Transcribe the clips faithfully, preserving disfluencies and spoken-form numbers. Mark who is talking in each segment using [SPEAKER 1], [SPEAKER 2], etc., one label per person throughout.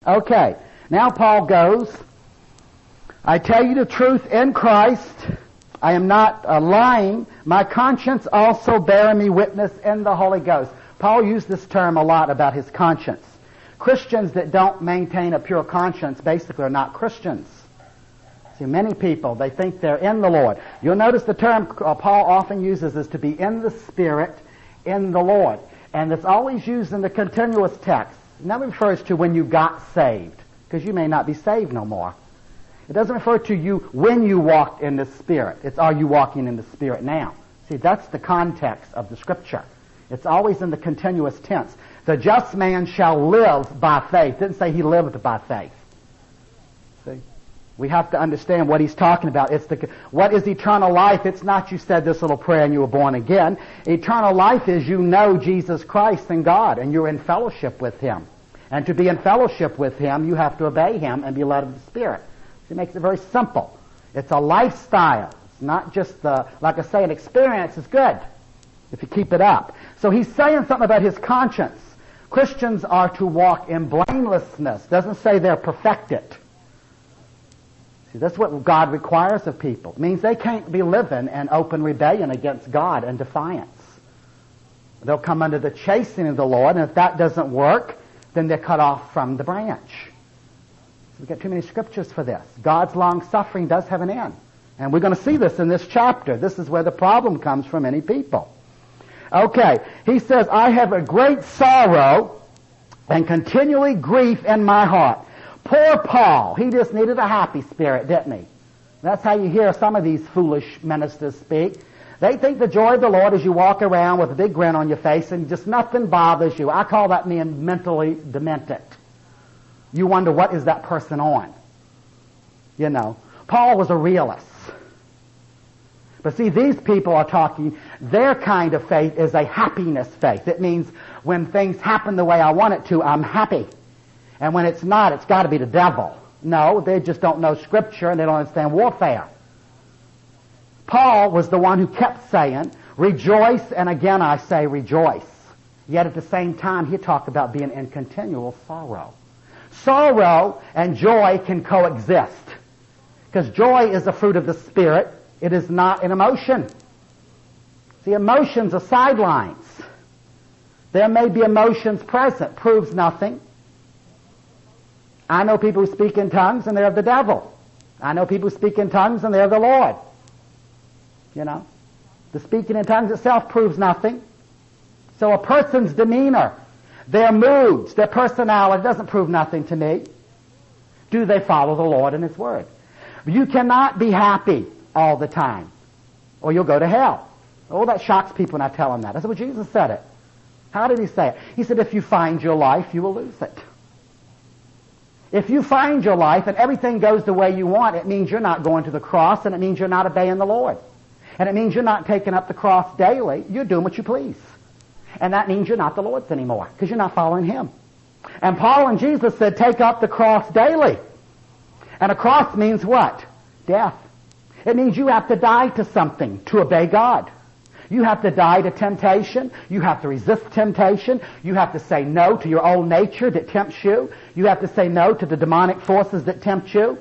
[SPEAKER 1] Okay, now Paul goes, I tell you the truth in Christ, I am not uh, lying, my conscience also bearing me witness in the Holy Ghost. Paul used this term a lot about his conscience. Christians that don't maintain a pure conscience basically are not Christians. See, many people, they think they're in the Lord. You'll notice the term uh, Paul often uses is to be in the Spirit, in the Lord. And it's always used in the continuous text. It never refers to when you got saved, because you may not be saved no more. It doesn't refer to you when you walked in the Spirit. It's are you walking in the Spirit now? See, that's the context of the Scripture. It's always in the continuous tense. The just man shall live by faith. It didn't say he lived by faith. See? We have to understand what he's talking about. It's the, what is eternal life? It's not you said this little prayer and you were born again. Eternal life is you know Jesus Christ and God, and you're in fellowship with Him. And to be in fellowship with Him, you have to obey Him and be led of the Spirit. He makes it very simple. It's a lifestyle. It's not just the, like I say, an experience is good if you keep it up. So he's saying something about his conscience. Christians are to walk in blamelessness. Doesn't say they're perfected. See, that's what God requires of people. It means they can't be living in open rebellion against God and defiance. They'll come under the chastening of the Lord, and if that doesn't work, then they're cut off from the branch. We've got too many scriptures for this. God's long-suffering does have an end. And we're going to see this in this chapter. This is where the problem comes for many people. Okay, he says, I have a great sorrow and continually grief in my heart. Poor Paul, he just needed a happy spirit, didn't he? That's how you hear some of these foolish ministers speak. They think the joy of the Lord is you walk around with a big grin on your face and just nothing bothers you. I call that being mentally demented. You wonder, what is that person on? You know, Paul was a realist. But see, these people are talking, their kind of faith is a happiness faith. It means when things happen the way I want it to, I'm happy. And when it's not, it's got to be the devil. No, they just don't know Scripture and they don't understand warfare. Paul was the one who kept saying, rejoice, and again I say rejoice. Yet at the same time, he talked about being in continual sorrow. Sorrow and joy can coexist. Because joy is a fruit of the Spirit. It is not an emotion. See, emotions are sidelines. There may be emotions present. Proves nothing. I know people who speak in tongues and they're of the devil. I know people who speak in tongues and they're of the Lord. You know, the speaking in tongues itself proves nothing. So a person's demeanor, their moods, their personality doesn't prove nothing to me. Do they follow the Lord and His Word? You cannot be happy all the time, or you'll go to hell. Oh, that shocks people when I tell them that. That's what Jesus said it. How did He say it? He said, if you find your life, you will lose it. If you find your life and everything goes the way you want, it means you're not going to the cross, and it means you're not obeying the Lord. And it means you're not taking up the cross daily. You're doing what you please. And that means you're not the Lord's anymore, because you're not following Him. And Paul and Jesus said, take up the cross daily. And a cross means what? Death. It means you have to die to something to obey God. You have to die to temptation. You have to resist temptation. You have to say no to your old nature that tempts you. You have to say no to the demonic forces that tempt you.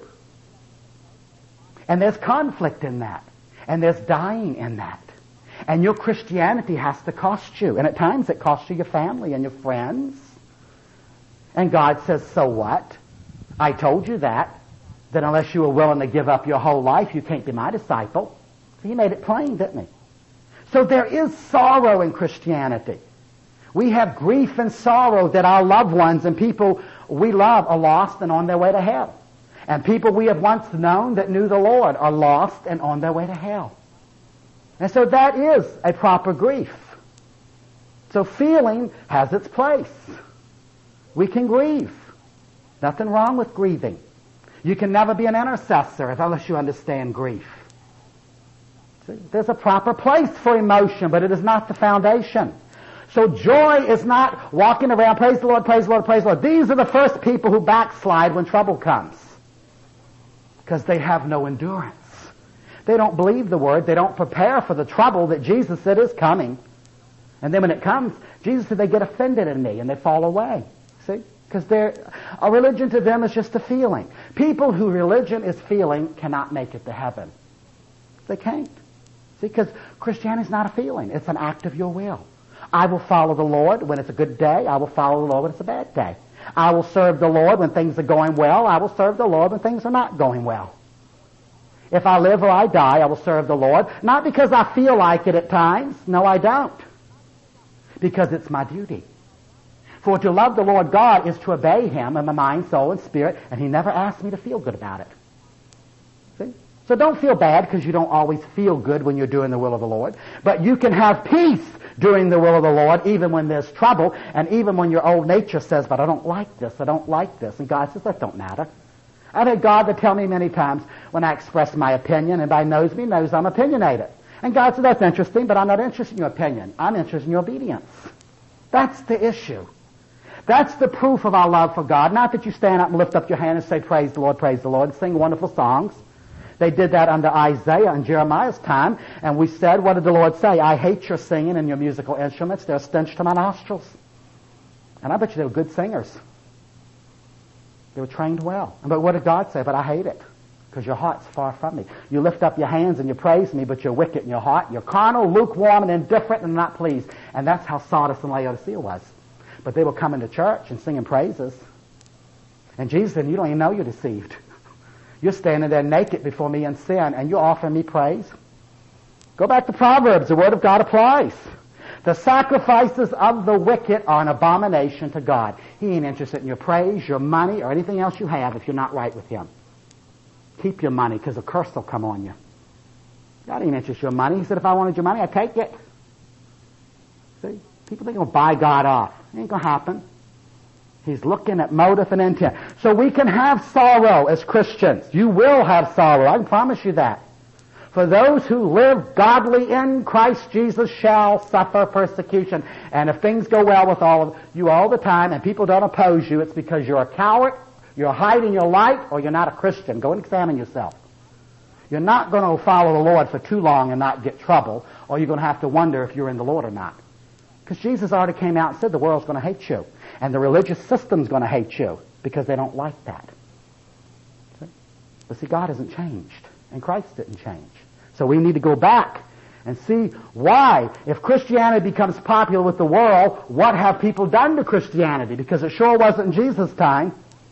[SPEAKER 1] And there's conflict in that. And there's dying in that. And your Christianity has to cost you. And at times it costs you your family and your friends. And God says, so what? I told you that. That unless you were willing to give up your whole life, you can't be my disciple. So He made it plain, didn't He? So there is sorrow in Christianity. We have grief and sorrow that our loved ones and people we love are lost and on their way to hell. And people we have once known that knew the Lord are lost and on their way to hell. And so that is a proper grief. So feeling has its place. We can grieve. Nothing wrong with grieving. You can never be an intercessor unless you understand grief. See? There's a proper place for emotion, but it is not the foundation. So joy is not walking around, praise the Lord, praise the Lord, praise the Lord. These are the first people who backslide when trouble comes. Because they have no endurance. They don't believe the Word. They don't prepare for the trouble that Jesus said is coming. And then when it comes, Jesus said they get offended in me and they fall away. See? Because a religion to them is just a feeling. People who religion is feeling cannot make it to heaven. They can't. See, because Christianity is not a feeling. It's an act of your will. I will follow the Lord when it's a good day. I will follow the Lord when it's a bad day. I will serve the Lord when things are going well. I will serve the Lord when things are not going well. If I live or I die, I will serve the Lord. Not because I feel like it at times. No, I don't. Because it's my duty. For to love the Lord God is to obey Him in my mind, soul, and spirit, and He never asked me to feel good about it. See? So don't feel bad because you don't always feel good when you're doing the will of the Lord. But you can have peace doing the will of the Lord even when there's trouble, and even when your old nature says, but I don't like this, I don't like this. And God says, that don't matter. I've had God to tell me many times when I express my opinion, and Anybody knows me knows I'm opinionated. And God said, that's interesting, but I'm not interested in your opinion. I'm interested in your obedience. That's the issue. That's the proof of our love for God. Not that you stand up and lift up your hand and say, praise the Lord, praise the Lord, and sing wonderful songs. They did that under Isaiah and Jeremiah's time, and we said, what did the Lord say? I hate your singing and your musical instruments. They're a stench to my nostrils. And I bet you they were good singers. They were trained well. But what did God say? But I hate it, because your heart's far from me. You lift up your hands and you praise me, but you're wicked in your heart. You're carnal, lukewarm, and indifferent, and not pleased. And that's how Sardis and Laodicea was. But they were coming to church and singing praises. And Jesus said, you don't even know you're deceived. You're standing there naked before me in sin, and you're offering me praise. Go back to Proverbs. The Word of God applies. The sacrifices of the wicked are an abomination to God. He ain't interested in your praise, your money, or anything else you have if you're not right with Him. Keep your money, because a curse will come on you. God ain't interested in your money. He said, if I wanted your money, I'd take it. See? People think he'll buy God off. It ain't going to happen. He's looking at motive and intent. So we can have sorrow as Christians. You will have sorrow. I can promise you that. For those who live godly in Christ Jesus shall suffer persecution. And if things go well with all of you all the time and people don't oppose you, it's because you're a coward, you're hiding your light, or you're not a Christian. Go and examine yourself. You're not going to follow the Lord for too long and not get trouble, or you're going to have to wonder if you're in the Lord or not. Because Jesus already came out and said the world's going to hate you. And the religious system's going to hate you because they don't like that. See? But see, God hasn't changed. And Christ didn't change. So we need to go back and see why. If Christianity becomes popular with the world, what have people done to Christianity? Because it sure wasn't in Jesus' time.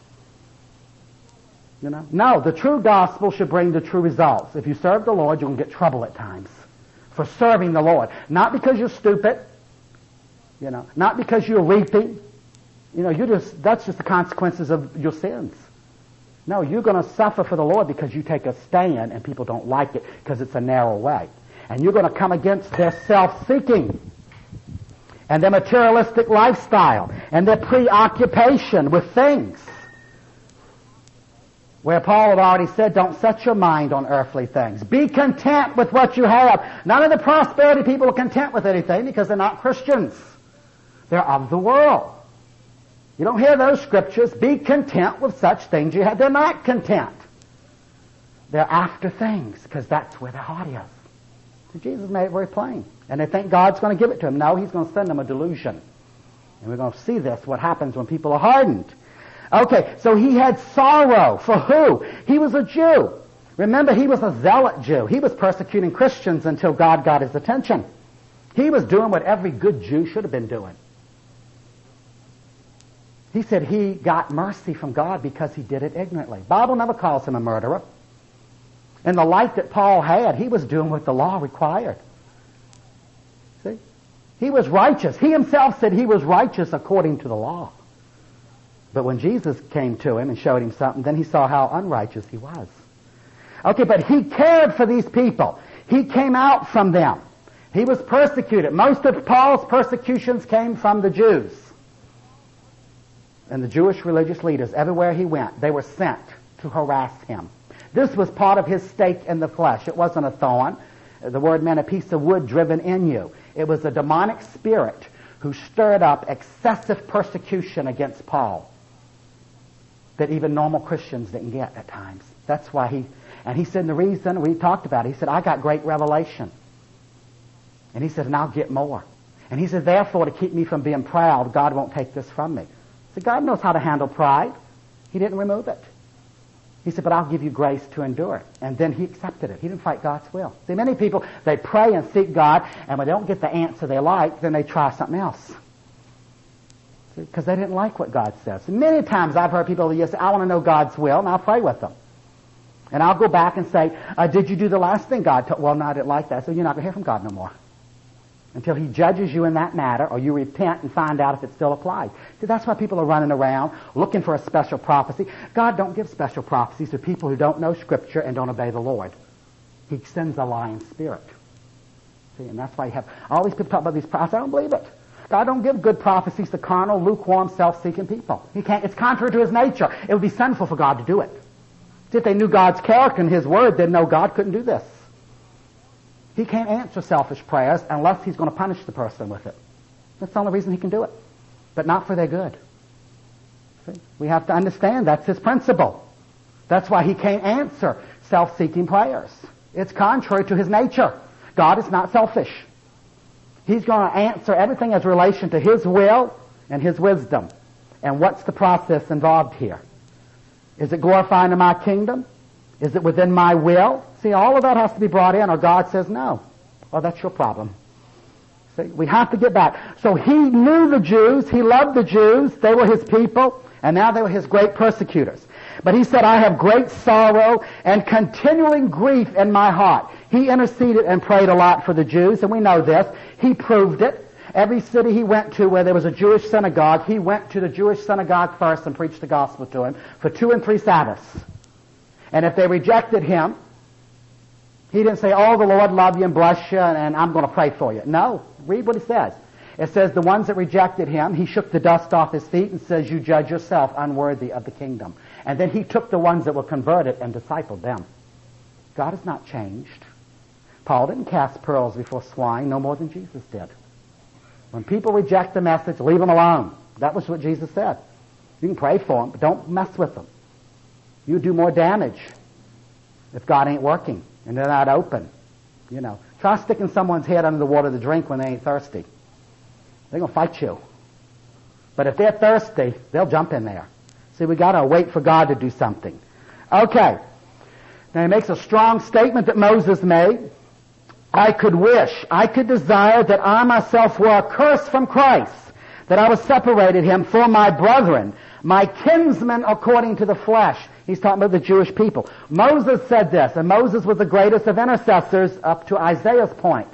[SPEAKER 1] You know? No, the true gospel should bring the true results. If you serve the Lord, you're going to get trouble at times for serving the Lord. Not because you're stupid. You know, not because you're reaping. You know, you just, that's just the consequences of your sins. No, you're going to suffer for the Lord because you take a stand and people don't like it because it's a narrow way. And you're going to come against their self-seeking and their materialistic lifestyle and their preoccupation with things. Where Paul had already said, don't set your mind on earthly things. Be content with what you have. None of the prosperity people are content with anything because they're not Christians. They're of the world. You don't hear those scriptures. Be content with such things you have. They're not content. They're after things because that's where their heart is. So Jesus made it very plain. And they think God's going to give it to them. No, He's going to send them a delusion. And we're going to see this, what happens when people are hardened. Okay, so he had sorrow. For who? He was a Jew. Remember, he was a zealot Jew. He was persecuting Christians until God got his attention. He was doing what every good Jew should have been doing. He said he got mercy from God because he did it ignorantly. Bible never calls him a murderer. In the life that Paul had, he was doing what the law required. See? He was righteous. He himself said he was righteous according to the law. But when Jesus came to him and showed him something, then he saw how unrighteous he was. Okay, but he cared for these people. He came out from them. He was persecuted. Most of Paul's persecutions came from the Jews. And the Jewish religious leaders, everywhere he went, they were sent to harass him. This was part of his stake in the flesh. It wasn't a thorn. The word meant a piece of wood driven in you. It was a demonic spirit who stirred up excessive persecution against Paul that even normal Christians didn't get at times. That's why he, and he said the reason, we talked about it, he said, I got great revelation. And he said, and I'll get more. And he said, therefore, to keep me from being proud, God won't take this from me. So God knows how to handle pride. He didn't remove it. He said, but I'll give you grace to endure it. And then he accepted it. He didn't fight God's will. See, many people, they pray and seek God, and when they don't get the answer they like, then they try something else. Because they didn't like what God says. And many times I've heard people say, I want to know God's will, and I'll pray with them. And I'll go back and say, uh, did you do the last thing God told? Well, no, I didn't like that, so you're not going to hear from God no more. Until he judges you in that matter, or you repent and find out if it still applies. See, that's why people are running around looking for a special prophecy. God don't give special prophecies to people who don't know Scripture and don't obey the Lord. He sends a lying spirit. See, and that's why you have all these people talk about these prophecies. I don't believe it. God don't give good prophecies to carnal, lukewarm, self-seeking people. He can't. It's contrary to his nature. It would be sinful for God to do it. See, if they knew God's character and his word, they'd know God couldn't do this. He can't answer selfish prayers unless he's going to punish the person with it. That's the only reason he can do it. But not for their good. See? We have to understand that's his principle. That's why he can't answer self-seeking prayers. It's contrary to his nature. God is not selfish. He's going to answer everything as relation to his will and his wisdom. And what's the process involved here? Is it glorifying to my kingdom? Is it within my will? See, all of that has to be brought in, or God says no. Well, that's your problem. See, we have to get back. So he knew the Jews. He loved the Jews. They were his people, and now they were his great persecutors. But he said, I have great sorrow and continuing grief in my heart. He interceded and prayed a lot for the Jews, and we know this. He proved it. Every city he went to where there was a Jewish synagogue, he went to the Jewish synagogue first and preached the gospel to him for two and three Sabbaths. And if they rejected him, he didn't say, oh, the Lord love you and bless you, and I'm going to pray for you. No. Read what he says. It says the ones that rejected him, he shook the dust off his feet and says, you judge yourself unworthy of the kingdom. And then he took the ones that were converted and discipled them. God has not changed. Paul didn't cast pearls before swine no more than Jesus did. When people reject the message, leave them alone. That was what Jesus said. You can pray for them, but don't mess with them. You do more damage if God ain't working and they're not open. You know, try sticking someone's head under the water to drink when they ain't thirsty. They're going to fight you. But if they're thirsty, they'll jump in there. See, we got to wait for God to do something. Okay. Now he makes a strong statement that Moses made. I could wish, I could desire that I myself were accursed from Christ, that I was separated him for my brethren, my kinsmen according to the flesh. He's talking about the Jewish people. Moses said this, and Moses was the greatest of intercessors up to Isaiah's point.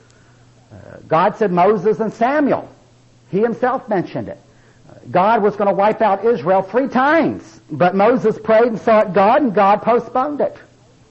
[SPEAKER 1] Uh, God said Moses and Samuel. He himself mentioned it. Uh, God was going to wipe out Israel three times, but Moses prayed and sought God, and God postponed it.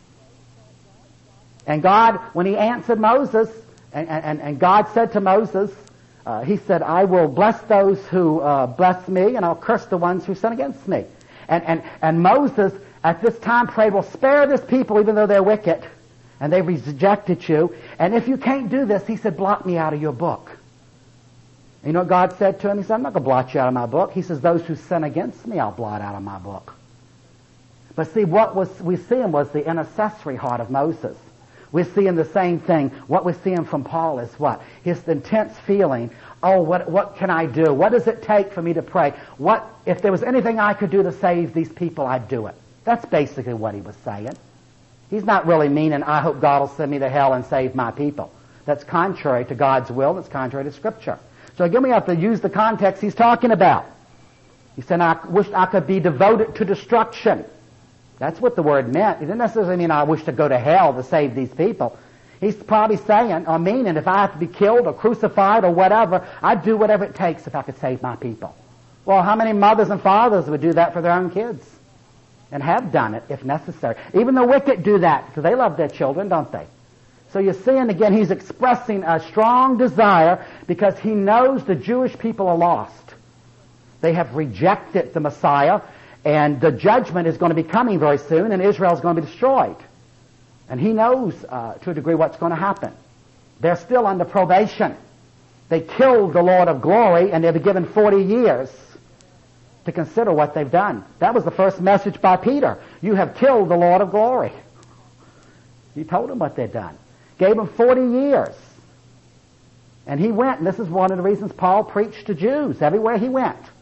[SPEAKER 1] And God, when he answered Moses, and, and, and God said to Moses, uh, he said, I will bless those who uh, bless me, and I'll curse the ones who sin against me. And, and, and Moses, at this time, prayed, well, spare this people even though they're wicked, and they've rejected you. And if you can't do this, he said, blot me out of your book. And you know what God said to him? He said, I'm not going to blot you out of my book. He says, those who sin against me, I'll blot out of my book. But see, what was we seeing was the intercessory heart of Moses. We're seeing the same thing. What we're seeing from Paul is what? His intense feeling, oh, what what can I do? What does it take for me to pray? What if there was anything I could do to save these people, I'd do it. That's basically what he was saying. He's not really meaning, I hope God will send me to hell and save my people. That's contrary to God's will. That's contrary to Scripture. So again, we have to use the context he's talking about. He said, I wish I could be devoted to destruction. That's what the word meant. It didn't necessarily mean I wish to go to hell to save these people. He's probably saying or meaning if I have to be killed or crucified or whatever, I'd do whatever it takes if I could save my people. Well, how many mothers and fathers would do that for their own kids? And have done it if necessary. Even the wicked do that because they love their children, don't they? So you're seeing again he's expressing a strong desire because he knows the Jewish people are lost. They have rejected the Messiah. And the judgment is going to be coming very soon, and Israel is going to be destroyed. And he knows, uh, to a degree, what's going to happen. They're still under probation. They killed the Lord of glory, and they've been given forty years to consider what they've done. That was the first message by Peter. You have killed the Lord of glory. He told them what they'd done. Gave them forty years. And he went, and this is one of the reasons Paul preached to Jews everywhere he went.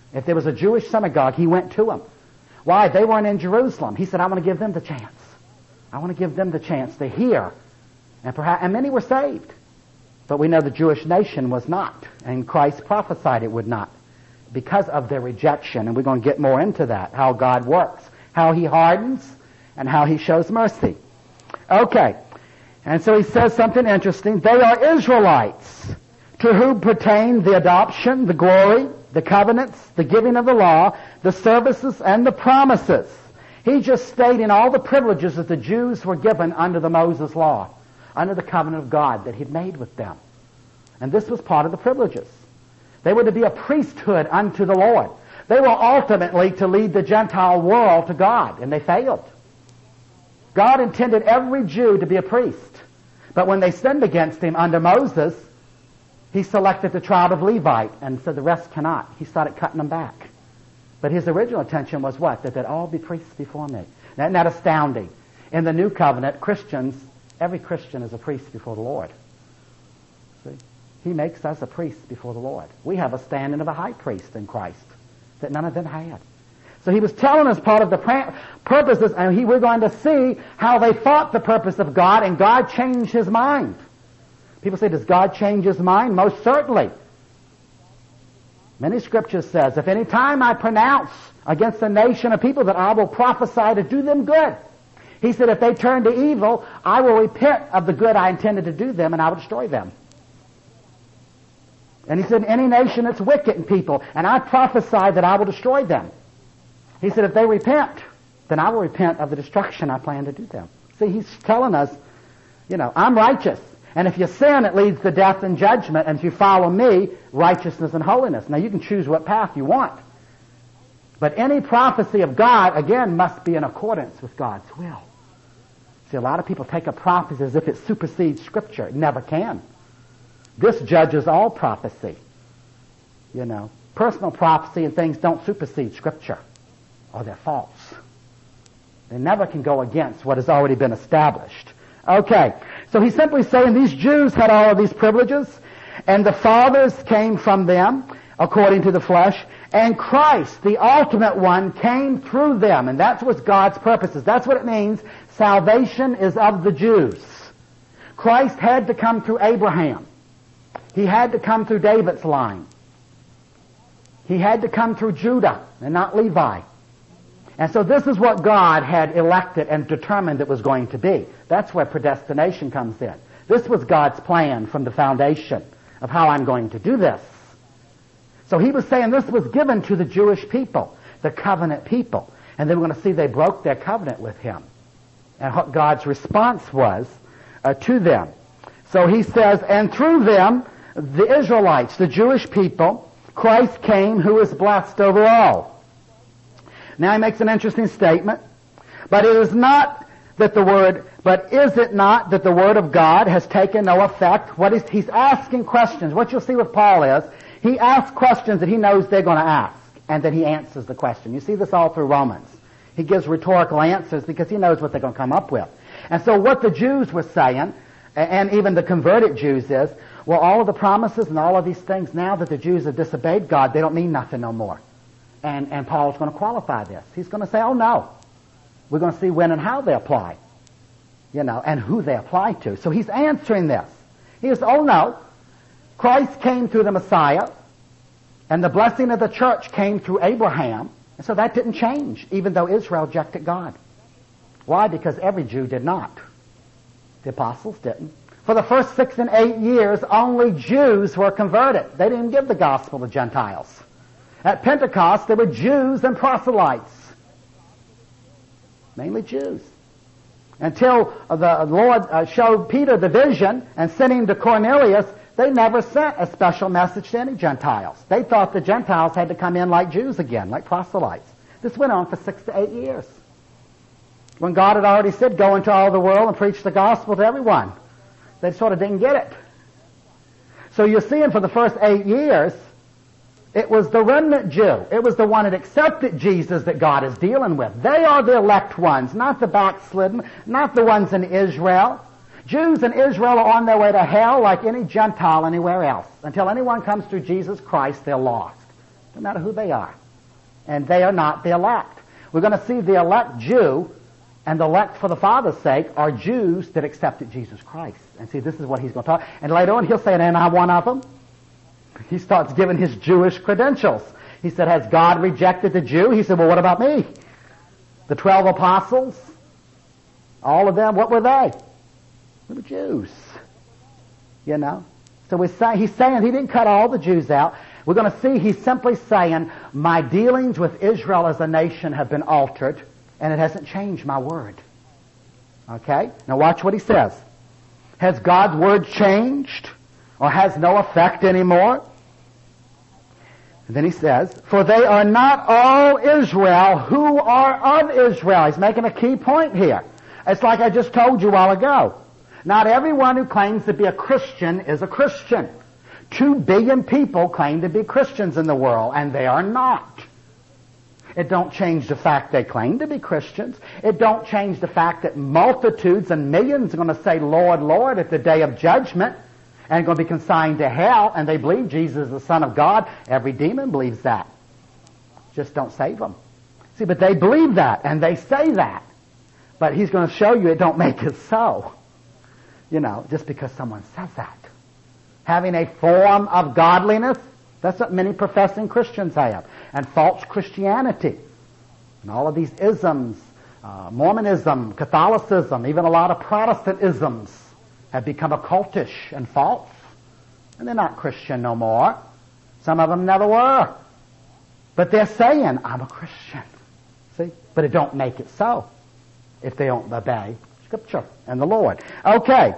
[SPEAKER 1] If there was a Jewish synagogue, he went to them. Why? They weren't in Jerusalem. He said, I want to give them the chance. I want to give them the chance to hear. And perhaps, and many were saved. But we know the Jewish nation was not. And Christ prophesied it would not. Because of their rejection. And we're going to get more into that. How God works. How he hardens. And how he shows mercy. Okay. And so he says something interesting. They are Israelites, to whom pertain the adoption, the glory, the covenants, the giving of the law, the services, and the promises. He's just stating all the privileges that the Jews were given under the Moses law, under the covenant of God that he'd made with them. And this was part of the privileges. They were to be a priesthood unto the Lord. They were ultimately to lead the Gentile world to God, and they failed. God intended every Jew to be a priest. But when they sinned against him under Moses, he selected the tribe of Levite and said the rest cannot. He started cutting them back. But his original intention was what? That they'd all be priests before me. Now, isn't that astounding? In the new covenant, Christians, every Christian is a priest before the Lord. See? He makes us a priest before the Lord. We have a standing of a high priest in Christ that none of them had. So he was telling us part of the purposes, and he, we're going to see how they fought the purpose of God, and God changed his mind. People say, does God change his mind? Most certainly. Many scriptures says, if any time I pronounce against a nation of people that I will prophesy to do them good. He said, if they turn to evil, I will repent of the good I intended to do them, and I will destroy them. And he said, any nation that's wicked in people, and I prophesy that I will destroy them. He said, if they repent, then I will repent of the destruction I plan to do them. See, he's telling us, you know, I'm righteous. And if you sin, it leads to death and judgment. And if you follow me, righteousness and holiness. Now, you can choose what path you want. But any prophecy of God, again, must be in accordance with God's will. See, a lot of people take a prophecy as if it supersedes Scripture. It never can. This judges all prophecy. You know, personal prophecy and things don't supersede Scripture. Or they're false. They never can go against what has already been established. Okay, so he's simply saying these Jews had all of these privileges, and the fathers came from them, according to the flesh, and Christ, the ultimate one, came through them, and that's what God's purposes. That's what it means. Salvation is of the Jews. Christ had to come through Abraham. He had to come through David's line. He had to come through Judah, and not Levi. And so this is what God had elected and determined it was going to be. That's where predestination comes in. This was God's plan from the foundation of how I'm going to do this. So he was saying this was given to the Jewish people, the covenant people. And then we're going to see they broke their covenant with him. And what God's response was uh, to them. So he says, and through them, the Israelites, the Jewish people, Christ came who is blessed over all. Now he makes an interesting statement. But it is not that the word, but is it not that the word of God has taken no effect? What is, he's asking questions. What you'll see with Paul is, he asks questions that he knows they're going to ask, and then he answers the question. You see this all through Romans. He gives rhetorical answers because he knows what they're going to come up with. And so what the Jews were saying, and even the converted Jews is, well, all of the promises and all of these things, now that the Jews have disobeyed God, they don't mean nothing no more. And, and Paul's going to qualify this. He's going to say, oh no. We're going to see when and how they apply. You know, and who they apply to. So he's answering this. He says, oh no. Christ came through the Messiah. And the blessing of the church came through Abraham. And so that didn't change, even though Israel rejected God. Why? Because every Jew did not. The apostles didn't. For the first six and eight years, only Jews were converted. They didn't give the gospel to Gentiles. At Pentecost, there were Jews and proselytes. Mainly Jews. Until the Lord uh, showed Peter the vision and sent him to Cornelius, they never sent a special message to any Gentiles. They thought the Gentiles had to come in like Jews again, like proselytes. This went on for six to eight years. When God had already said, go into all the world and preach the gospel to everyone. They sort of didn't get it. So you're seeing for the first eight years, it was the remnant Jew. It was the one that accepted Jesus that God is dealing with. They are the elect ones, not the backslidden, not the ones in Israel. Jews in Israel are on their way to hell like any Gentile anywhere else. Until anyone comes through Jesus Christ, they're lost. No matter who they are. and they are not the elect. We're going to see the elect Jew and the elect for the Father's sake are Jews that accepted Jesus Christ. And see, this is what he's going to talk. And later on, he'll say, and am I one of them? He starts giving his Jewish credentials. He said, has God rejected the Jew? He said, well, what about me? The twelve apostles, all of them, what were they? They were Jews. You know? So we're saying, he's saying he didn't cut all the Jews out. We're going to see he's simply saying, my dealings with Israel as a nation have been altered, and it hasn't changed my word. Okay? Now watch what he says. Has God's word changed, or has no effect anymore? And then he says, for they are not all Israel who are of Israel. He's making a key point here. It's like I just told you a while ago. Not everyone who claims to be a Christian is a Christian. Two billion people claim to be Christians in the world, and they are not. It don't change the fact they claim to be Christians. It don't change the fact that multitudes and millions are going to say, Lord, Lord, at the day of judgment, and going to be consigned to hell, and they believe Jesus is the Son of God. Every demon believes that. Just don't save them. See, but they believe that, and they say that. But he's going to show you it don't make it so. You know, just because someone says that. Having a form of godliness, that's what many professing Christians have. And false Christianity. And all of these isms, uh, Mormonism, Catholicism, even a lot of Protestantisms have become occultish and false. And they're not Christian no more. Some of them never were. But they're saying, I'm a Christian. See? But it don't make it so if they don't obey Scripture and the Lord. Okay.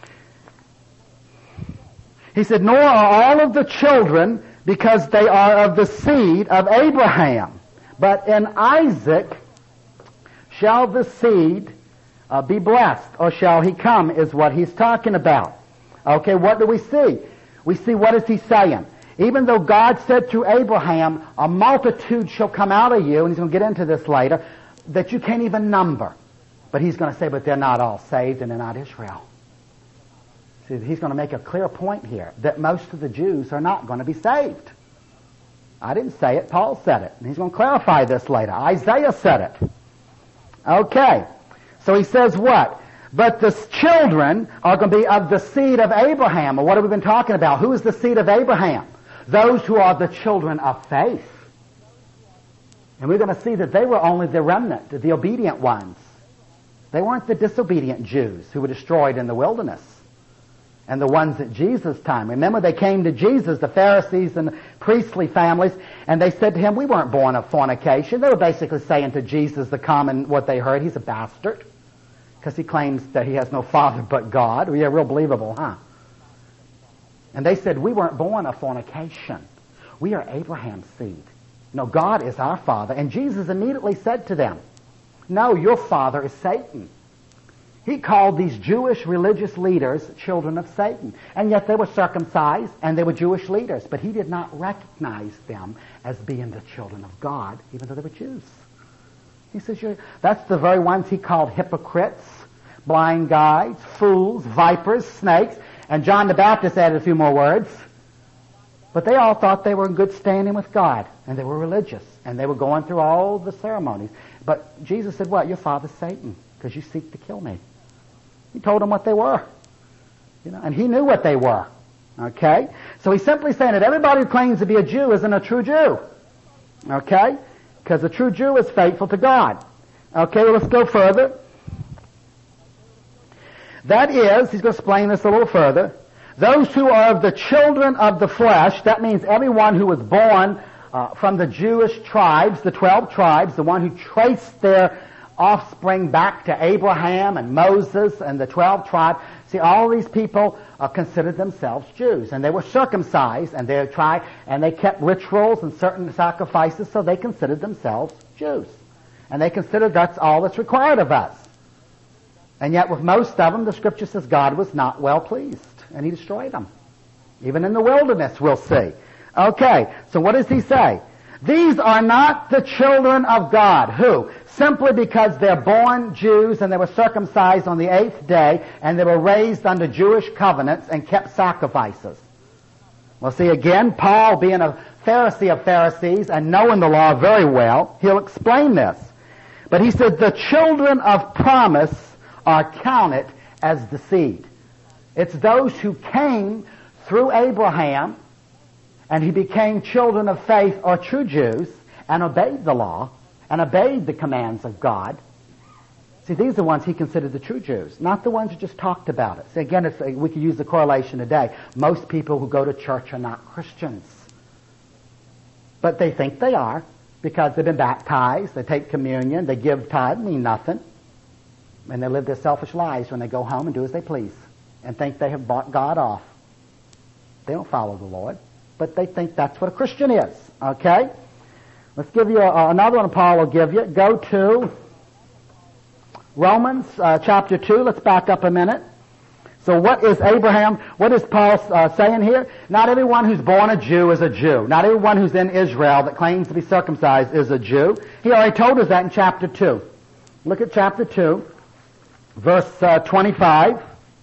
[SPEAKER 1] He said, nor are all of the children because they are of the seed of Abraham. But in Isaac shall the seed Uh, be blessed, or shall he come, is what he's talking about. Okay, what do we see? We see, what is he saying? Even though God said to Abraham, a multitude shall come out of you, and he's going to get into this later, that you can't even number. But he's going to say, but they're not all saved, and they're not Israel. See, he's going to make a clear point here, that most of the Jews are not going to be saved. I didn't say it, Paul said it. And he's going to clarify this later. Isaiah said it. Okay. So he says what? But the children are going to be of the seed of Abraham. Well, what have we been talking about? Who is the seed of Abraham? Those who are the children of faith. And we're going to see that they were only the remnant, the obedient ones. They weren't the disobedient Jews who were destroyed in the wilderness. And the ones at Jesus' time. Remember, they came to Jesus, the Pharisees and the priestly families, and they said to him, we weren't born of fornication. They were basically saying to Jesus the common, what they heard, he's a bastard. Because he claims that he has no father but God. Yeah, real believable, huh? And they said, we weren't born of fornication. We are Abraham's seed. No, God is our father. And Jesus immediately said to them, no, your father is Satan. He called these Jewish religious leaders children of Satan. And yet they were circumcised and they were Jewish leaders. But he did not recognize them as being the children of God, even though they were Jews. He says, You're, that's the very ones he called hypocrites, blind guides, fools, vipers, snakes. And John the Baptist added a few more words. But they all thought they were in good standing with God. And they were religious. And they were going through all the ceremonies. But Jesus said, what? Your father's Satan, because you seek to kill me. He told them what they were. You know, and he knew what they were. Okay? So he's simply saying that everybody who claims to be a Jew isn't a true Jew. Okay? Because a true Jew is faithful to God. Okay, well, let's go further. That is, he's going to explain this a little further, those who are of the children of the flesh, that means everyone who was born uh, from the Jewish tribes, the twelve tribes, the one who traced their offspring back to Abraham and Moses and the twelve tribes. See, all these people uh, considered themselves Jews, and they were circumcised, and they tried, and they kept rituals and certain sacrifices, so they considered themselves Jews, and they considered that's all that's required of us. And yet, with most of them, the Scripture says God was not well pleased, and He destroyed them. Even in the wilderness, we'll see. Okay, so what does He say? These are not the children of God. Who? Simply because they're born Jews and they were circumcised on the eighth day and they were raised under Jewish covenants and kept sacrifices. Well, see, again, Paul, being a Pharisee of Pharisees and knowing the law very well, he'll explain this. But he said, the children of promise are counted as the seed. It's those who came through Abraham, and he became children of faith or true Jews, and obeyed the law, and obeyed the commands of God. See, these are the ones he considered the true Jews, not the ones who just talked about it. See, again, it's, we could use the correlation today. Most people who go to church are not Christians. But they think they are, because they've been baptized, they take communion, they give tithe, mean nothing. And they live their selfish lives when they go home and do as they please, and think they have bought God off. They don't follow the Lord, but they think that's what a Christian is. Okay? Let's give you a, another one Paul will give you. Go to Romans uh, chapter two. Let's back up a minute. So what is Abraham, what is Paul uh, saying here? Not everyone who's born a Jew is a Jew. Not everyone who's in Israel that claims to be circumcised is a Jew. He already told us that in chapter two. Look at chapter two, verse uh, twenty-five.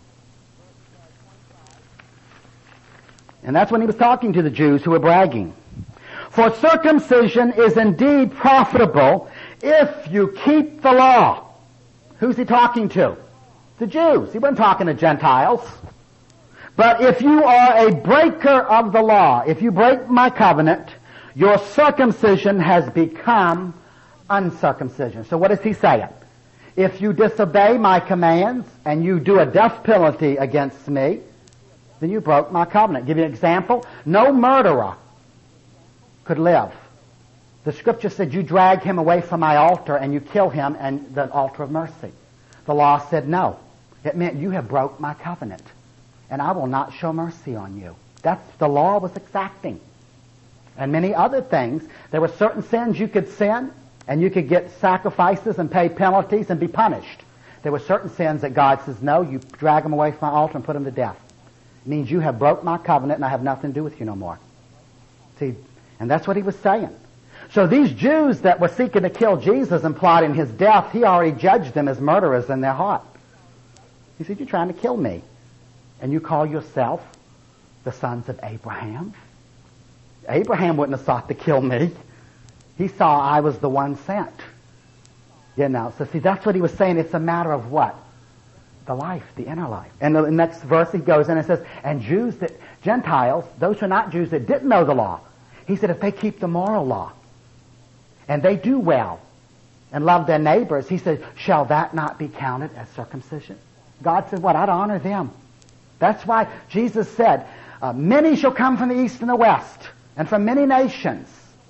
[SPEAKER 1] And that's when he was talking to the Jews who were bragging. For circumcision is indeed profitable if you keep the law. Who's he talking to? The Jews. He wasn't talking to Gentiles. But if you are a breaker of the law, if you break my covenant, your circumcision has become uncircumcision. So what is he saying? If you disobey my commands and you do a death penalty against me, then you broke my covenant. Give you an example. No murderer could live. The scripture said you drag him away from my altar and you kill him and the altar of mercy. The law said no. It meant you have broke my covenant and I will not show mercy on you. That's the law was exacting. And many other things. There were certain sins you could sin and you could get sacrifices and pay penalties and be punished. There were certain sins that God says, no, you drag them away from my altar and put them to death. It means you have broke my covenant and I have nothing to do with you no more. See, and that's what he was saying. So these Jews that were seeking to kill Jesus and plotting his death, he already judged them as murderers in their heart. He said, you're trying to kill me. And you call yourself the sons of Abraham? Abraham wouldn't have sought to kill me. He saw I was the one sent. You know, so see, that's what he was saying. It's a matter of what? The life, the inner life. And the next verse he goes in and says, and Jews that, Gentiles, those who are not Jews that didn't know the law, he said if they keep the moral law and they do well and love their neighbors, he said, shall that not be counted as circumcision? God said, what? I'd honor them. That's why Jesus said, uh, many shall come from the east and the west and from many nations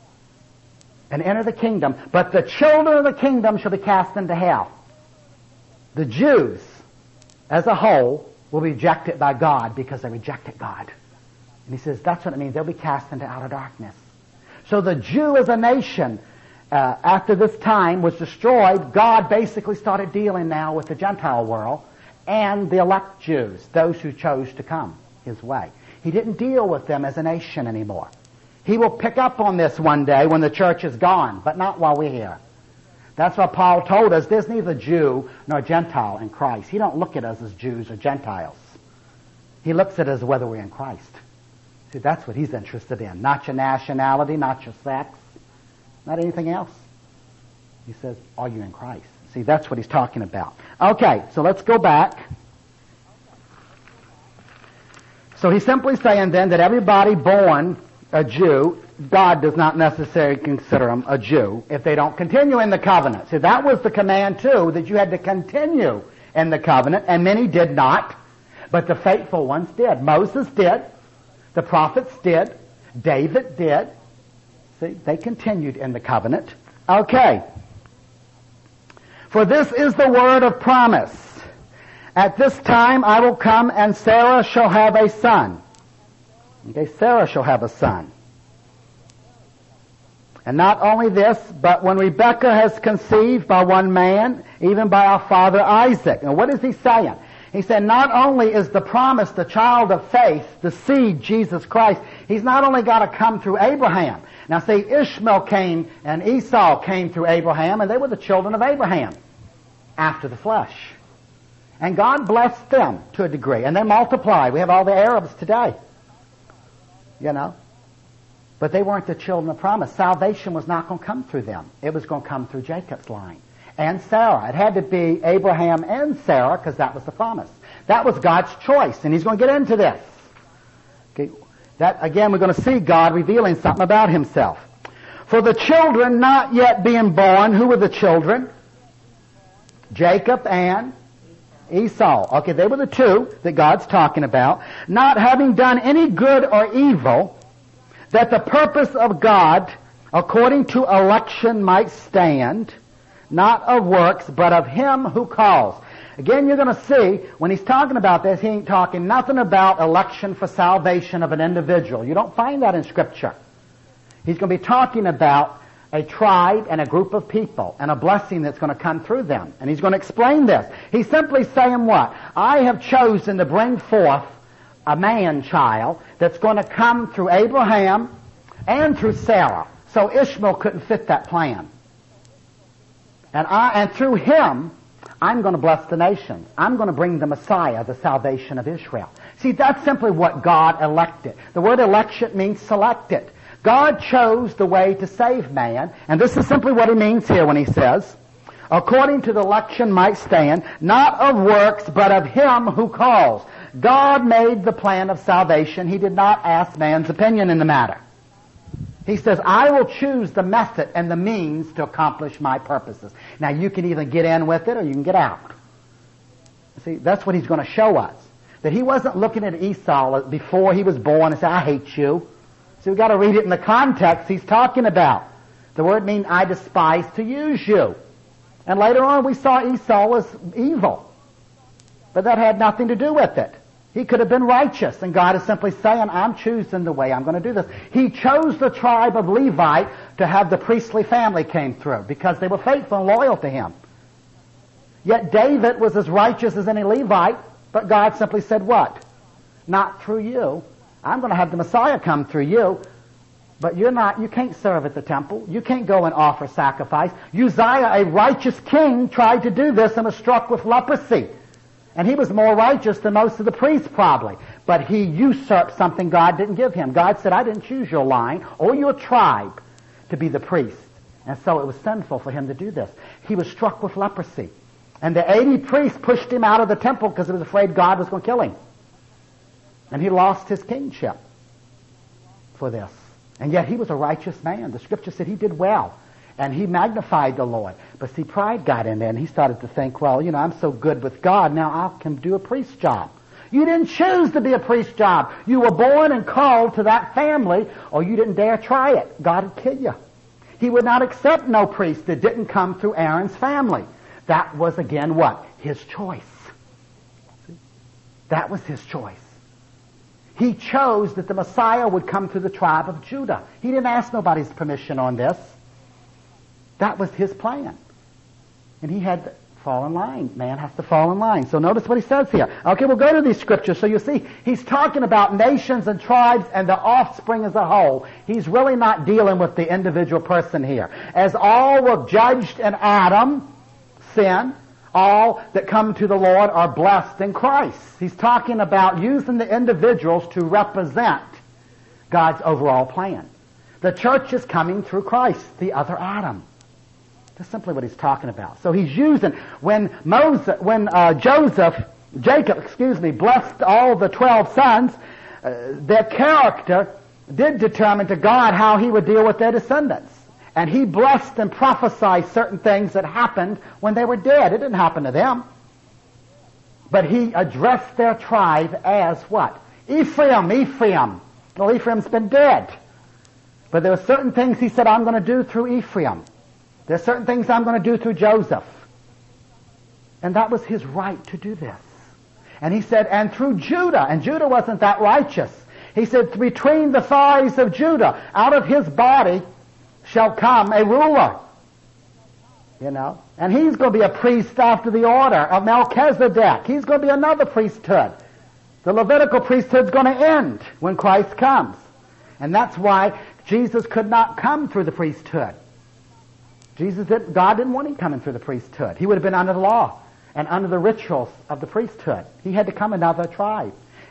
[SPEAKER 1] and enter the kingdom, but the children of the kingdom shall be cast into hell. The Jews as a whole will be rejected by God because they rejected God. And he says that's what it means. They'll be cast into outer darkness. So the Jew as a nation, uh, after this time was destroyed, God basically started dealing now with the Gentile world and the elect Jews, those who chose to come his way. He didn't deal with them as a nation anymore. He will pick up on this one day when the church is gone, but not while we're here. That's what Paul told us. There's neither Jew nor Gentile in Christ. He don't look at us as Jews or Gentiles. He looks at us whether we're in Christ. See, that's what he's interested in. Not your nationality, not your sex, not anything else. He says, are you in Christ? See, that's what he's talking about. Okay, so let's go back. So he's simply saying then that everybody born a Jew, God does not necessarily consider them a Jew if they don't continue in the covenant. See, that was the command too, that you had to continue in the covenant, and many did not, but the faithful ones did. Moses did. The prophets did. David did. See, they continued in the covenant. Okay. For this is the word of promise. At this time I will come and Sarah shall have a son. Okay, Sarah shall have a son. And not only this, but when Rebekah has conceived by one man, even by our father Isaac. And what is he saying? He said not only is the promise the child of faith, the seed, Jesus Christ, he's not only got to come through Abraham. Now see, Ishmael came and Esau came through Abraham, and they were the children of Abraham after the flesh. And God blessed them to a degree, and they multiplied. We have all the Arabs today. you know. But they weren't the children of promise. Salvation was not going to come through them. It was going to come through Jacob's line and Sarah. It had to be Abraham and Sarah because that was the promise. That was God's choice, and he's going to get into this. Okay. That, again, we're going to see God revealing something about himself. For the children not yet being born, who were the children? Jacob and Esau. Okay, they were the two that God's talking about. Not having done any good or evil, that the purpose of God, according to election, might stand, not of works, but of him who calls. Again, you're going to see, when he's talking about this, he ain't talking nothing about election for salvation of an individual. You don't find that in Scripture. He's going to be talking about a tribe and a group of people and a blessing that's going to come through them. And he's going to explain this. He's simply saying what? I have chosen to bring forth a man-child that's going to come through Abraham and through Sarah. So Ishmael couldn't fit that plan. And I, and through him, I'm going to bless the nations. I'm going to bring the Messiah, the salvation of Israel. See, that's simply what God elected. The word election means selected. God chose the way to save man, and this is simply what he means here when he says, according to the election might stand, not of works, but of him who calls. God made the plan of salvation. He did not ask man's opinion in the matter. He says, I will choose the method and the means to accomplish my purposes. Now, you can either get in with it or you can get out. See, that's what he's going to show us. That he wasn't looking at Esau before he was born and said, I hate you. So we've got to read it in the context he's talking about. The word means, I despise to use you. And later on we saw Esau was evil. But that had nothing to do with it. He could have been righteous, and God is simply saying, I'm choosing the way I'm going to do this. He chose the tribe of Levi to have the priestly family came through because they were faithful and loyal to him. Yet David was as righteous as any Levite, but God simply said what? Not through you. I'm going to have the Messiah come through you, but you're not, you can't serve at the temple. You can't go and offer sacrifice. Uzziah, a righteous king, tried to do this and was struck with leprosy. And he was more righteous than most of the priests probably. But he usurped something God didn't give him. God said, I didn't choose your line or your tribe to be the priest. And so it was sinful for him to do this. He was struck with leprosy. And the eighty priests pushed him out of the temple because he was afraid God was going to kill him. And he lost his kingship for this. And yet he was a righteous man. The Scripture said he did well. And he magnified the Lord. But see, pride got in there, and he started to think, well, you know, I'm so good with God, now I can do a priest's job. You didn't choose to be a priest's job. You were born and called to that family, or you didn't dare try it. God would kill you. He would not accept no priest that didn't come through Aaron's family. That was, again, what? His choice. See? That was his choice. He chose that the Messiah would come through the tribe of Judah. He didn't ask nobody's permission on this. That was his plan. And he had to fall in line. Man has to fall in line. So notice what he says here. Okay, we'll go to these scriptures. So you see, he's talking about nations and tribes and the offspring as a whole. He's really not dealing with the individual person here. As all were judged in Adam, sin, all that come to the Lord are blessed in Christ. He's talking about using the individuals to represent God's overall plan. The church is coming through Christ, the other Adam. That's simply what he's talking about. So he's using, when Moses, when uh, Joseph, Jacob, excuse me, blessed all the twelve sons, uh, their character did determine to God how he would deal with their descendants. And he blessed and prophesied certain things that happened when they were dead. It didn't happen to them. But he addressed their tribe as what? Ephraim, Ephraim. Well, Ephraim's been dead. But there were certain things he said, I'm going to do through Ephraim. There are certain things I'm going to do through Joseph. And that was his right to do this. And he said, and through Judah, and Judah wasn't that righteous. He said, between the thighs of Judah, out of his body shall come a ruler. You know, and he's going to be a priest after the order of Melchizedek. He's going to be another priesthood. The Levitical priesthood's going to end when Christ comes. And that's why Jesus could not come through the priesthood. Jesus did, God didn't want him coming through the priesthood. He would have been under the law and under the rituals of the priesthood. He had to come another tribe.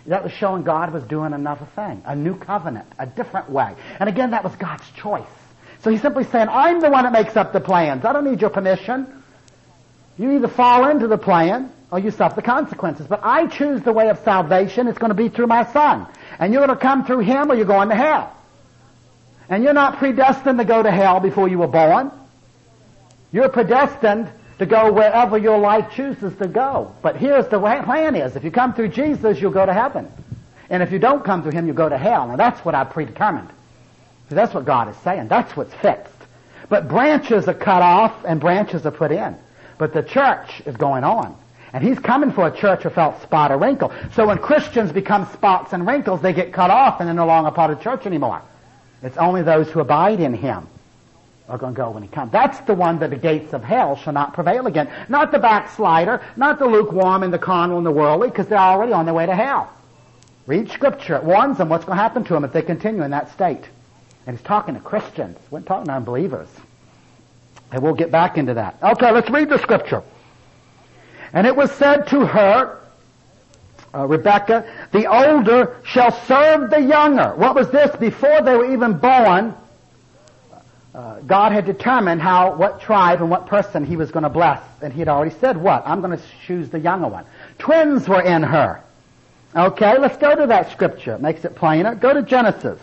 [SPEAKER 1] That was showing God was doing another thing, a new covenant, a different way. And again, that was God's choice. So he's simply saying, I'm the one that makes up the plans. I don't need your permission. You either fall into the plan or you suffer the consequences. But I choose the way of salvation. It's going to be through my Son. And you're going to come through him or you're going to hell. And you're not predestined to go to hell before you were born. You're predestined to go wherever your life chooses to go. But here's the way plan is. If you come through Jesus, you'll go to heaven. And if you don't come through him, you'll go to hell. Now that's what I predetermined. So that's what God is saying. That's what's fixed. But branches are cut off and branches are put in. But the church is going on. And he's coming for a church without spot or wrinkle. So when Christians become spots and wrinkles, they get cut off and they're no longer part of the church anymore. It's only those who abide in him are going to go when he comes. That's the one that the gates of hell shall not prevail again. Not the backslider, not the lukewarm and the carnal and the worldly, because they're already on their way to hell. Read Scripture. It warns them what's going to happen to them if they continue in that state. And he's talking to Christians. We're talking to unbelievers. And we'll get back into that. Okay, let's read the Scripture. And it was said to her, uh, Rebekah, the older shall serve the younger. What was this? Before they were even born, uh, God had determined how, what tribe and what person he was going to bless. And he had already said what? I'm going to choose the younger one. Twins were in her. Okay, let's go to that Scripture. It makes it plainer. Go to Genesis.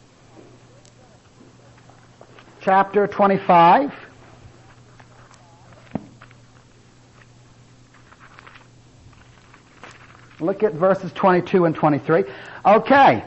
[SPEAKER 1] Chapter twenty-five. Look at verses twenty-two and twenty-three. Okay.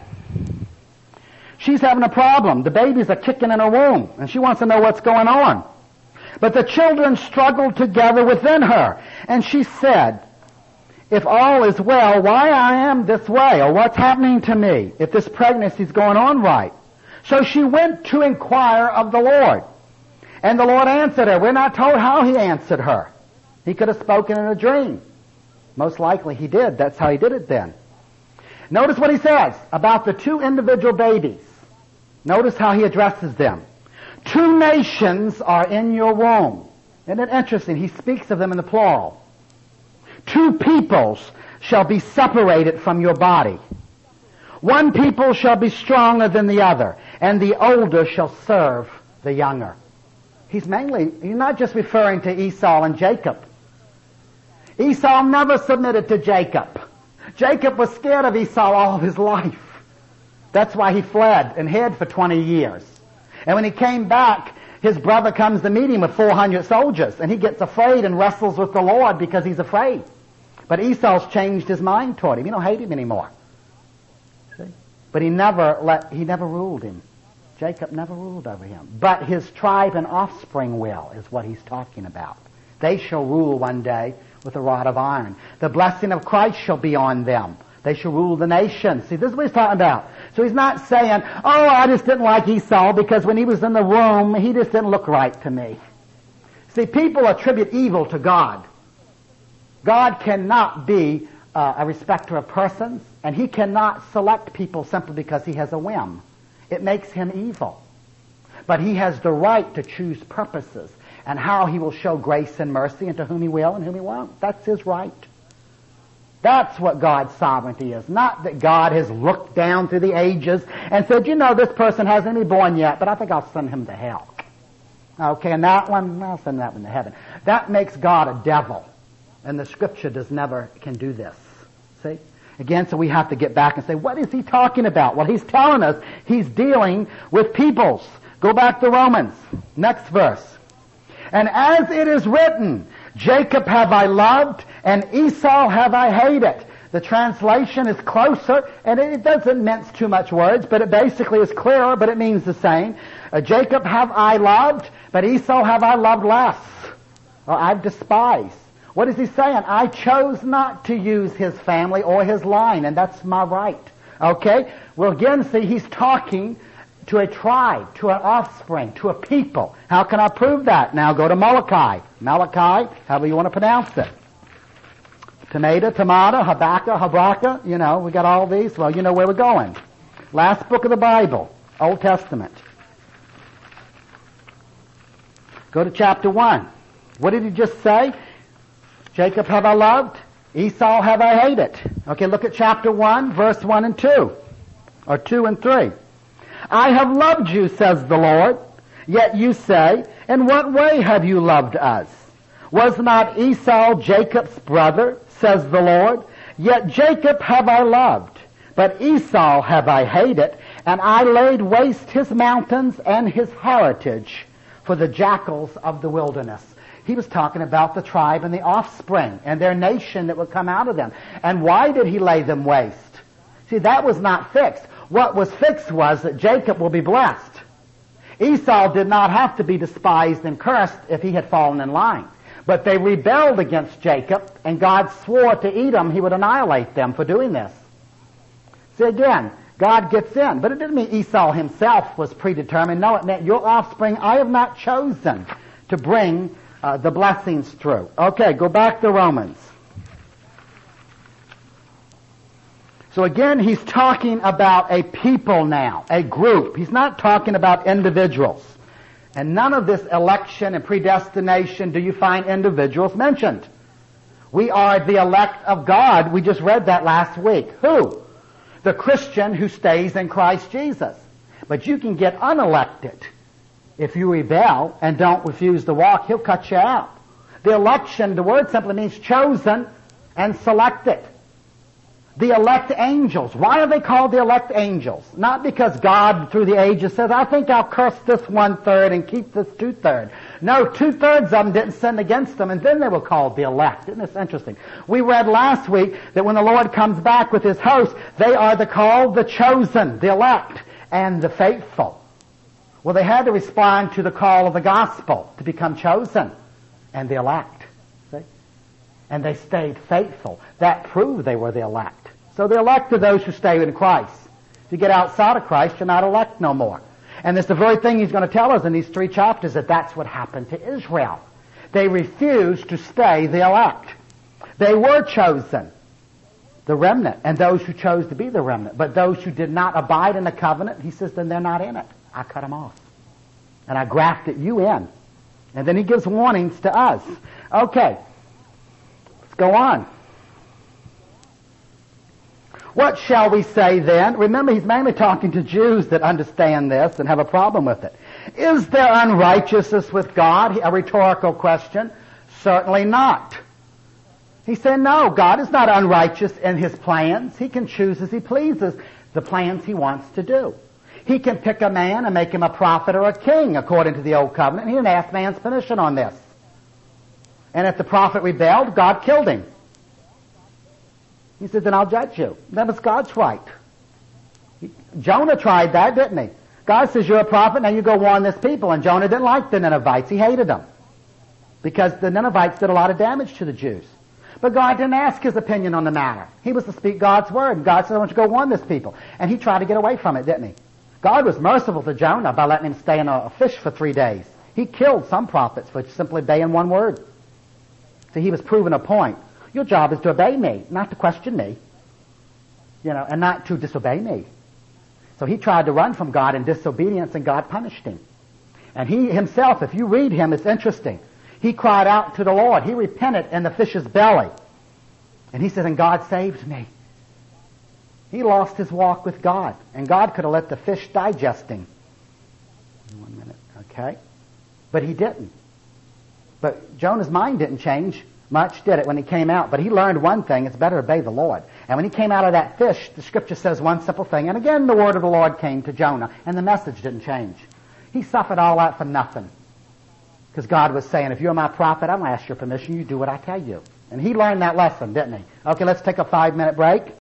[SPEAKER 1] She's having a problem. The babies are kicking in her womb, and she wants to know what's going on. But the children struggled together within her, and she said, if all is well, why I am this way, or what's happening to me, if this pregnancy's going on right? So she went to inquire of the Lord. And the Lord answered her. We're not told how he answered her. He could have spoken in a dream. Most likely he did. That's how he did it then. Notice what he says about the two individual babies. Notice how he addresses them. Two nations are in your womb. Isn't it interesting? He speaks of them in the plural. Two peoples shall be separated from your body. One people shall be stronger than the other, and the older shall serve the younger. He's mainly, he's not just referring to Esau and Jacob. Esau never submitted to Jacob. Jacob was scared of Esau all his life. That's why he fled and hid for twenty years. And when he came back, his brother comes to meet him with four hundred soldiers, and he gets afraid and wrestles with the Lord because he's afraid. But Esau's changed his mind toward him. He don't hate him anymore. See? But he never let, he never ruled him. Jacob never ruled over him. But his tribe and offspring will, is what he's talking about. They shall rule one day with a rod of iron. The blessing of Christ shall be on them. They shall rule the nation. See, this is what he's talking about. So he's not saying, oh, I just didn't like Esau because when he was in the womb, he just didn't look right to me. See, people attribute evil to God. God cannot be uh, a respecter of persons, and he cannot select people simply because he has a whim. It makes him evil. But he has the right to choose purposes and how he will show grace and mercy and to whom he will and whom he won't. That's his right. That's what God's sovereignty is. Not that God has looked down through the ages and said, you know, this person hasn't been born yet, but I think I'll send him to hell. Okay, and that one, I'll send that one to heaven. That makes God a devil. And the Scripture does never can do this. See? Again, so we have to get back and say, what is he talking about? Well, he's telling us he's dealing with peoples. Go back to Romans. Next verse. And as it is written, Jacob have I loved, and Esau have I hated. The translation is closer, and it doesn't mince too much words, but it basically is clearer, but it means the same. Uh, Jacob have I loved, but Esau have I loved less, or I've despised. What is he saying? I chose not to use his family or his line, and that's my right. Okay? Well, again, see, he's talking to a tribe, to an offspring, to a people. How can I prove that? Now go to Malachi. Malachi, however you want to pronounce it. Tomato, tomato, Habakkuk, Habakkuk, you know, we got all these. Well, you know where we're going. Last book of the Bible, Old Testament. Go to chapter one. What did he just say? Jacob have I loved, Esau have I hated. Okay, look at chapter one, verse one and two. Or two and three. I have loved you, says the Lord. Yet you say, in what way have you loved us? Was not Esau Jacob's brother, says the Lord? Yet Jacob have I loved, but Esau have I hated, and I laid waste his mountains and his heritage for the jackals of the wilderness. He was talking about the tribe and the offspring and their nation that would come out of them. And why did he lay them waste? See, that was not fixed. What was fixed was that Jacob will be blessed. Esau did not have to be despised and cursed if he had fallen in line. But they rebelled against Jacob, and God swore to Edom he would annihilate them for doing this. See, again, God gets in. But it didn't mean Esau himself was predetermined. No, it meant your offspring I have not chosen to bring uh, the blessings through. Okay, go back to Romans. So again, he's talking about a people now, a group. He's not talking about individuals. And none of this election and predestination do you find individuals mentioned. We are the elect of God. We just read that last week. Who? The Christian who stays in Christ Jesus. But you can get unelected. If you rebel and don't refuse to walk, he'll cut you out. The election, the word simply means chosen and selected. The elect angels. Why are they called the elect angels? Not because God, through the ages, says, I think I'll curse this one-third and keep this two-third. No, two-thirds of them didn't sin against them, and then they were called the elect. Isn't this interesting? We read last week that when the Lord comes back with his host, they are the called the chosen, the elect, and the faithful. Well, they had to respond to the call of the gospel to become chosen and the elect. See? And they stayed faithful. That proved they were the elect. So the elect are those who stay in Christ. If you get outside of Christ, you're not elect no more. And it's the very thing he's going to tell us in these three chapters, that that's what happened to Israel. They refused to stay the elect. They were chosen, the remnant, and those who chose to be the remnant. But those who did not abide in the covenant, he says, then they're not in it. I cut them off. And I grafted you in. And then he gives warnings to us. Okay. Let's go on. What shall we say then? Remember, he's mainly talking to Jews that understand this and have a problem with it. Is there unrighteousness with God? A rhetorical question. Certainly not. He said, no, God is not unrighteous in his plans. He can choose as he pleases the plans he wants to do. He can pick a man and make him a prophet or a king according to the Old Covenant. He didn't ask man's permission on this. And if the prophet rebelled, God killed him. He said, then I'll judge you. That was God's right. He, Jonah tried that, didn't he? God says, you're a prophet, now you go warn this people. And Jonah didn't like the Ninevites. He hated them. Because the Ninevites did a lot of damage to the Jews. But God didn't ask his opinion on the matter. He was to speak God's word. And God said, I want you to go warn this people. And he tried to get away from it, didn't he? God was merciful to Jonah by letting him stay in a fish for three days. He killed some prophets for simply obeying one word. So he was proving a point. Your job is to obey me, not to question me, you know, and not to disobey me. So he tried to run from God in disobedience, and God punished him. And he himself, if you read him, it's interesting. He cried out to the Lord. He repented in the fish's belly. And he said, and God saved me. He lost his walk with God, and God could have let the fish digest him. One minute, okay? But he didn't. But Jonah's mind didn't change much, did it, when he came out? But he learned one thing, it's better to obey the Lord. And when he came out of that fish, the scripture says one simple thing, and again the word of the Lord came to Jonah, and the message didn't change. He suffered all that for nothing. Because God was saying, if you're my prophet, I don't ask your permission, you do what I tell you. And he learned that lesson, didn't he? Okay, let's take a five-minute break.